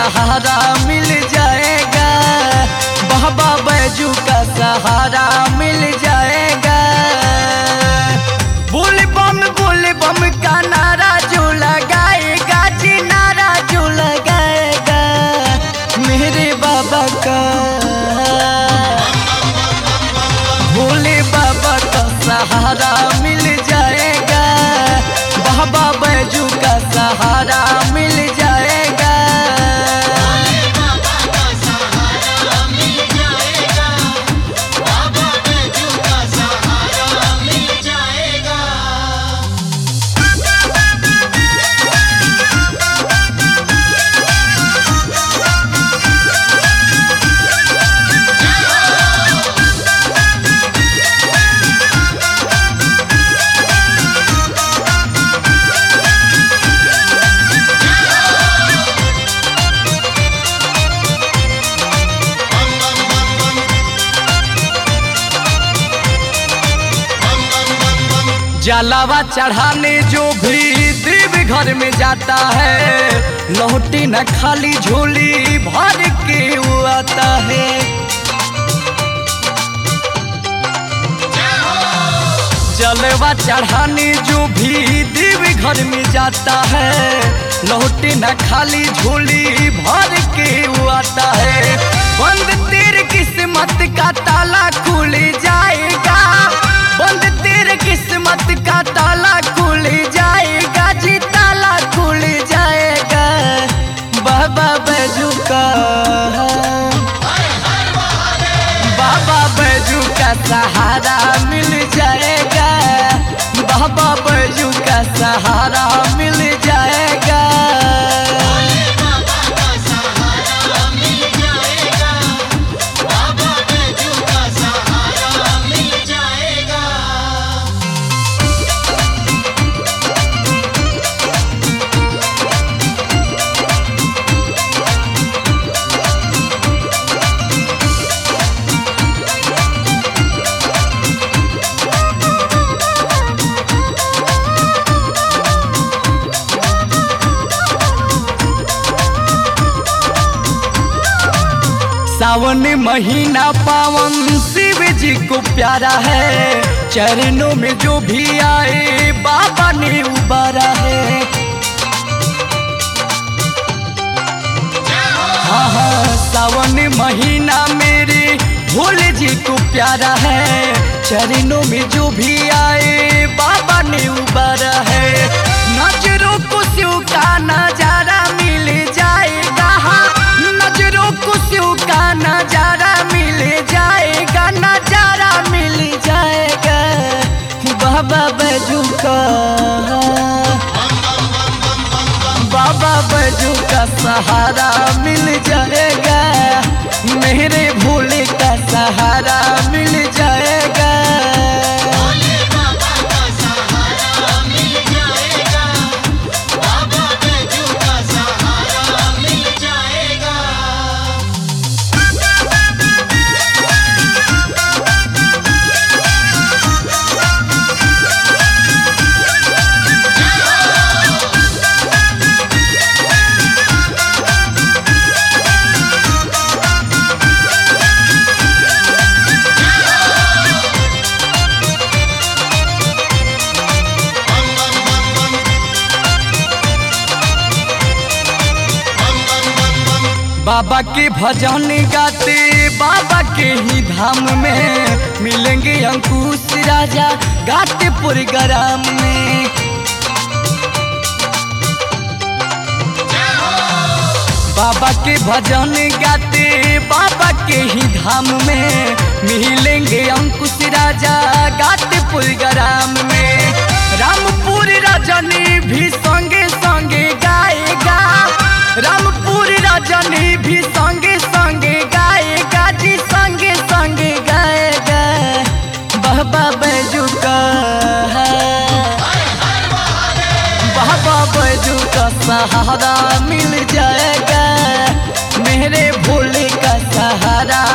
सहारा मिल जाएगा, बाबा बैजू का सहारा मिल जाएगा। बोल बम का नारा जो लगाएगा जी, नारा जो लगाएगा मेरे बाबा का, भोले बाबा का सहारा मिल जाएगा, बाबा बैजू का सहारा मिल जाएगा। भोले बाबा का सहारा मिल जाएगा, बाबा बैजू का सहारा मिल जाएगा। जलावा चढ़ाने जो भी देव घर में जाता है, लौटी न खाली झोली भर के वो आता है। जलवा चढ़ाने जो भी देव घर में जाता है, लौटी न खाली झोली भर के वो आता है। बंद तेरे किस्मत का ताला खुल जाएगा, बंद तेरे किस्मत का ताला खुल जाएगा जी, ताला खुल जाएगा बाबा बैजू का, बाबा बैजू का सहारा मिल जाएगा, बाबा बैजू का सहारा मिल जाएगा। भोले बाबा का सहारा मिल जाएगा, बाबा बैजू का सहारा मिल जाएगा। सावन महीना पावन शिव जी को प्यारा है, चरणों में जो भी आए बाबा ने उबारा है। हाँ हाँ, सावन महीना मेरे भोले जी को प्यारा है, चरणों में जो भी आए बाबा ने उबारा है। नजरों को शिव का नजारा मिल जाएगा, नजरों को शिव का नजारा मिल जाएगा, नजारा मिल जाएगा बाबा बैजू का, बाबा बैजू का सहारा मिल जाएगा, मेरे भोले का सहारा मिल जाएगा। भोले बाबा का सहारा मिल जाएगा, बाबा बैजू का सहारा मिल जाएगा। बाबा के भजन गाते बाबा के ही धाम में, मिलेंगे अंकुश राजा गाते प्रोग्राम में। बाबा के भजन गाते बाबा के ही धाम में, मिलेंगे अंकुश राजा गाते प्रोग्राम में। रामपुर रजनी भी संगे संगे गाएगा, रामपुर रजनी भी संगे संगे गाएगा जी, संगे संगे गाएगा बाबा बैजू का, बाबा बैजू का सहारा मिल जाएगा, मेरे भोले का सहारा